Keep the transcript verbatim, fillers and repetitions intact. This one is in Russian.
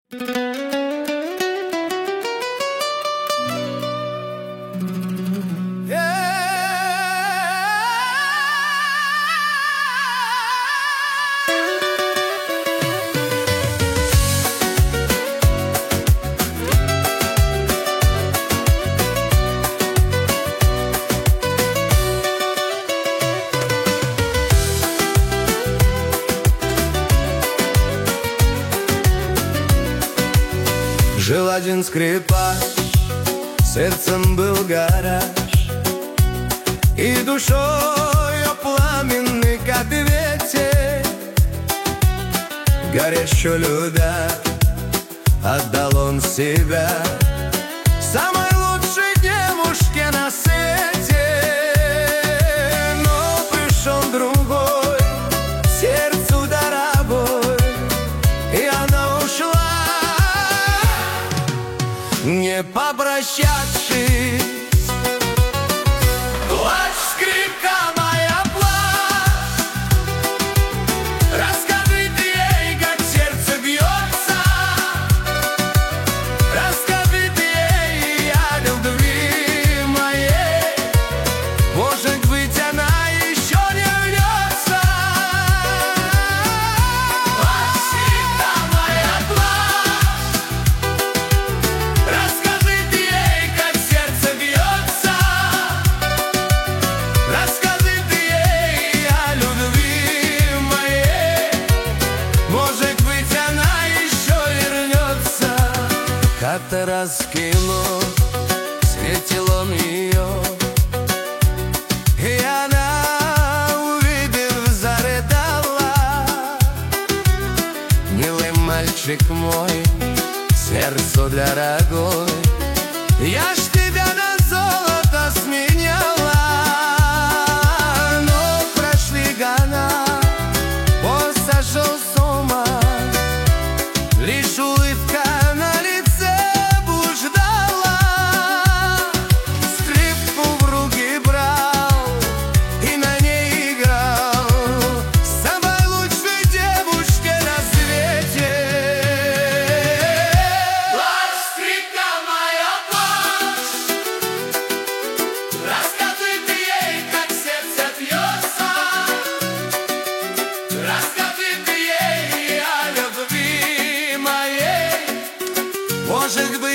Жил один скрипач, сердцем был гараж, и душою пламенный, как ветер, горячо любя, отдал он себя самой лучшей девушке на свете. Но пришел другой, сердцу дорогой, и она ушла, не попрощавшись. Плачь, скрипка моя, плачь, расскажи ты ей, как сердце бьется, расскажи ты ей о любви моей, может быть, она еще не вернется. Плачь, скрипка моя, плачь, расскажи ты ей, как сердце бьется, расскажи ты ей о любви моей, может быть, она еще вернется. Как-то раз в кино встретил он ее, и она, увидев, зарыдала. Милый мальчик мой, сердцу дорогой, я ж тебя на золото сменяла. Но прошли года, он сошел с ума, лишь улыбка на лице блуждала. Скрипку в руки брал и на ней играл самой лучшей девушке на свете. Плачь, скрипка моя, плачь, расскажи ты ей, как сердце бьется, расскажи ты ей о любви моей, может быть,